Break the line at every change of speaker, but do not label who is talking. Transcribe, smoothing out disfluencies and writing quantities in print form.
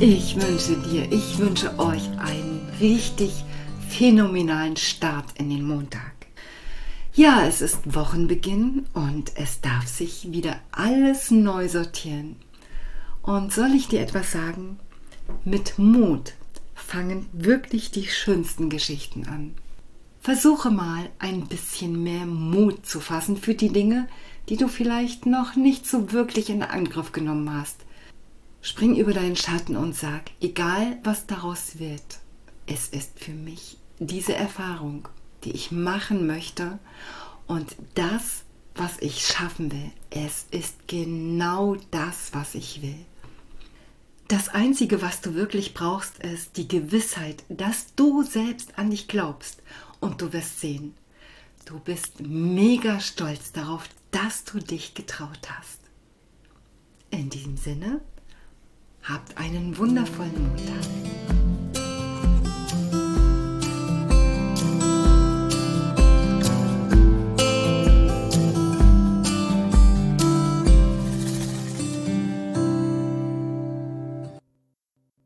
Ich wünsche euch einen richtig phänomenalen Start in den Montag. Ja, es ist Wochenbeginn und es darf sich wieder alles neu sortieren. Und soll ich dir etwas sagen? Mit Mut fangen wirklich die schönsten Geschichten an. Versuche mal ein bisschen mehr Mut zu fassen für die Dinge, die du vielleicht noch nicht so wirklich in Angriff genommen hast. Spring über deinen Schatten und sag, egal was daraus wird, es ist für mich diese Erfahrung, die ich machen möchte und das, was ich schaffen will, es ist genau das, was ich will. Das Einzige, was du wirklich brauchst, ist die Gewissheit, dass du selbst an dich glaubst und du wirst sehen, du bist mega stolz darauf, dass du dich getraut hast. In diesem Sinne, habt einen wundervollen Montag.